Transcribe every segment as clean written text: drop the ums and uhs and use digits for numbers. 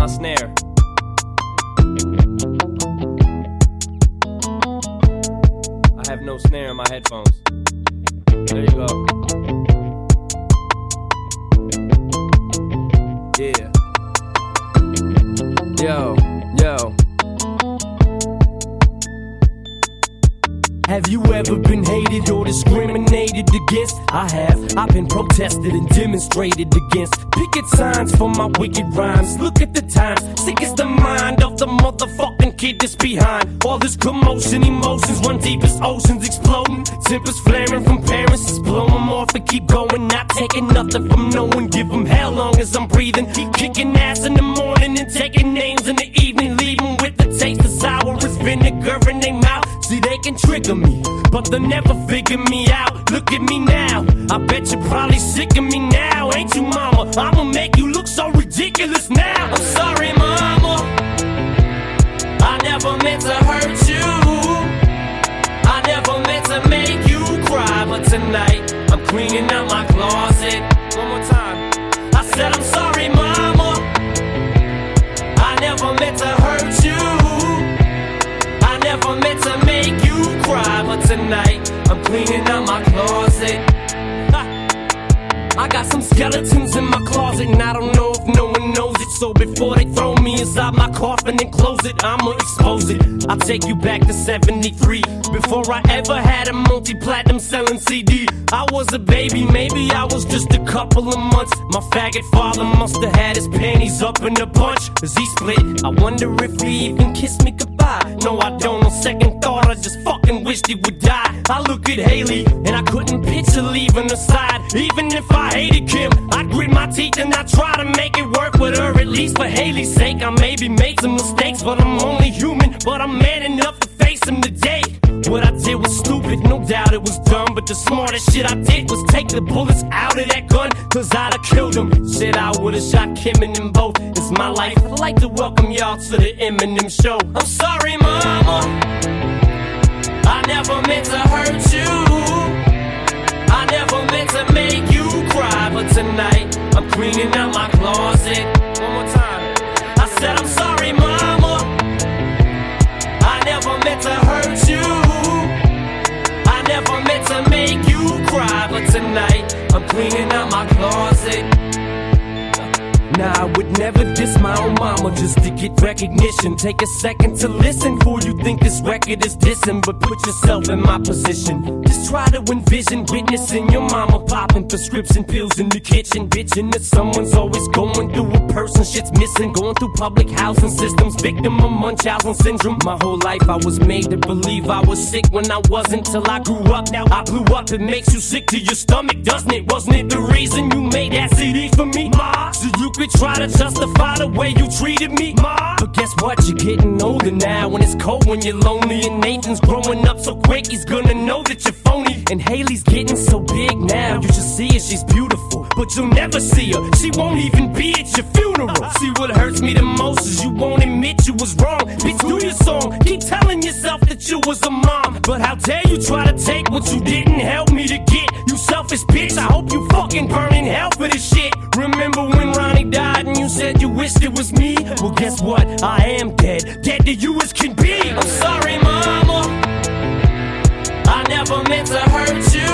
my snare. I have no snare in my headphones. There you go. Yeah. Yo. Have you ever been hated or discriminated against? I have. I've been protested and demonstrated against. Picket signs for my wicked rhymes. Look at the times. Sick is the mind of the motherfucking kid that's behind. All this commotion, emotions run deep as oceans exploding. Tempers flaring from parents, just blow them off and keep going. Not taking nothing from no one. Give them hell long as I'm breathing. Keep kicking ass in the morning and taking names in the evening. Leave them with the taste of sour as vinegar in their mouth. See, they can trigger me, but they'll never figure me out. Look at me now, I bet you're probably sick of me now. Ain't you, mama? I'ma make you look so ridiculous now. I'm sorry, mama, I never meant to hurt you. I never meant to make you cry. But tonight, I'm cleaning out my closet. One more time. I said I'm sorry, mama, I never meant to hurt you. I never meant to make you cry, but tonight I'm cleaning out my closet. I got some skeletons in my closet, and I don't know if no one knows it. So before they throw me inside my coffin and close it, I'ma expose it. I'll take you back to 73, before I ever had a multi-platinum selling CD. I was a baby, maybe I was just a couple of months. My faggot father must have had his panties up in a bunch, cause he split. I wonder if he even kissed me goodbye. No, I don't. On second thought, I just fucking wished he would die. I look at Haley, and I couldn't picture leaving her side. Even if I hated Kim, I'd grit my teeth and I'd try to make it work with her. At least for Haley's sake, I maybe made some mistakes, but I'm only human. But I'm man enough to face them today. What I did was stupid, no doubt it was dumb, but the smartest shit I did was take the bullets out of that gun, cause I'd have killed him. Shit, I would've shot Kim and them both. It's my life, I'd like to welcome y'all to the Eminem show. I'm sorry, mama, I never meant to hurt you. I never meant to make you cry, but tonight I'm cleaning out my closet. One more time. I said I'm sorry, mama, I never meant to hurt you. I never meant to make you cry, but tonight I'm cleaning out my closet. Nah, I would never diss my own mama just to get recognition. Take a second to listen before you think this record is dissing, but put yourself in my position. Just try to envision witnessing your mama popping prescription pills in the kitchen, bitching that someone's always going through a person shit's missing. Going through public housing systems, victim of Munchausen syndrome. My whole life I was made to believe I was sick when I wasn't, till I grew up. Now I blew up. It makes you sick to your stomach, doesn't it? Wasn't it the reason you made that CD for me, ma? So you could try to justify the way you treated me, ma. But guess what? You're getting older now, when it's cold, when you're lonely, and Nathan's growing up so quick, he's gonna know that you're phony. And Haley's getting so big now, you should see her, she's beautiful, but you'll never see her. She won't even be at your funeral. See, what hurts me the most is you won't admit you was wrong. Bitch, do your song, keep telling yourself that you was a mom, but how dare you try to take what you didn't help me to get. You selfish bitch, I hope you fucking burn in hell for this shit. Remember when Ronnie died and you said you wished it was me? Well, guess what? I am dead, dead to you as can be. I'm sorry, mama, I never meant to hurt you.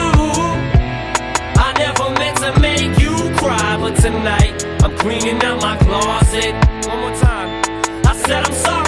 I never meant to make you cry, but tonight I'm cleaning out my closet. One more time. I said I'm sorry,